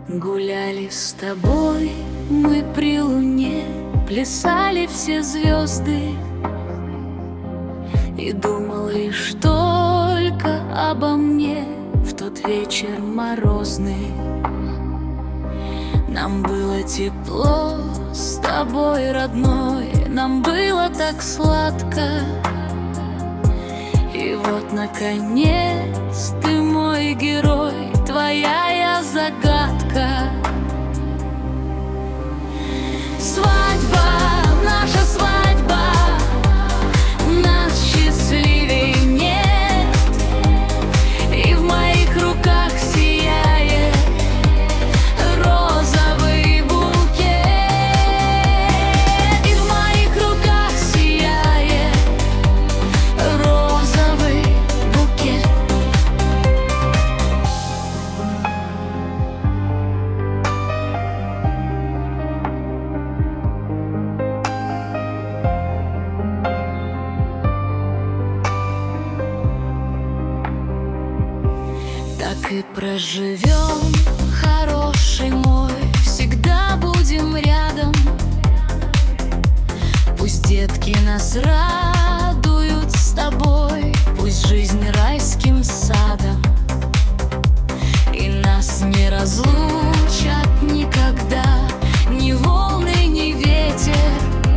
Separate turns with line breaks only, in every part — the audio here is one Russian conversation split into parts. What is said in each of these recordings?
Гуляли с тобой мы при луне, плясали все звезды, и думал лишь только обо мне в тот вечер морозный. Нам было тепло с тобой, родной, нам было так сладко. И вот, наконец, ты мой герой, твоя я загадка. Свадьба, наша свадьба, нас счастливей нет. И в моих руках сияет розовый букет. И в моих руках сияет розовый букет. Так и проживем, хороший мой, всегда будем рядом. Пусть детки нас радуют с тобой, пусть жизнь райским садом, и нас не разлучат никогда ни волны, ни ветер.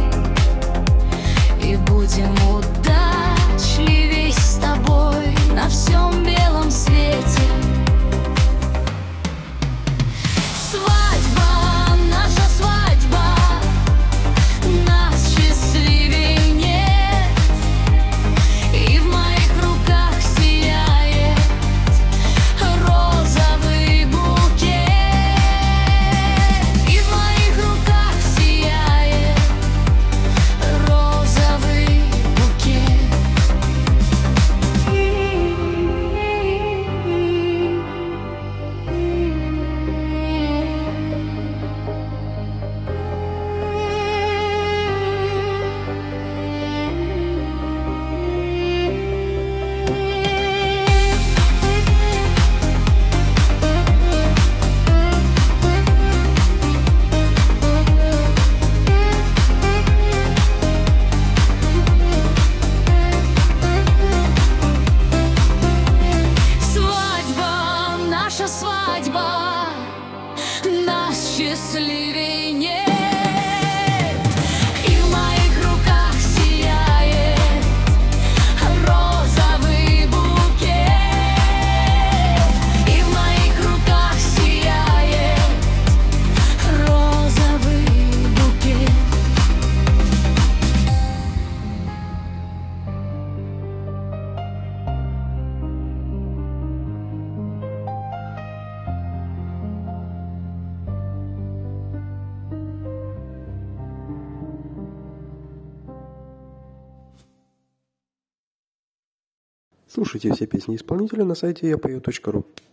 И будем удачливей с тобой на всем белом свете. Свадьба, наша свадьба, нас счастливей нет. И в моих руках сияет розовый букет. И в моих руках сияет розовый букет. Свадьба, наша свадьба, нас счастливей нет. И в моих руках сияет розовый букет. И в моих руках сияет розовый букет.
Слушайте все песни исполнителя на сайте yapою.ru.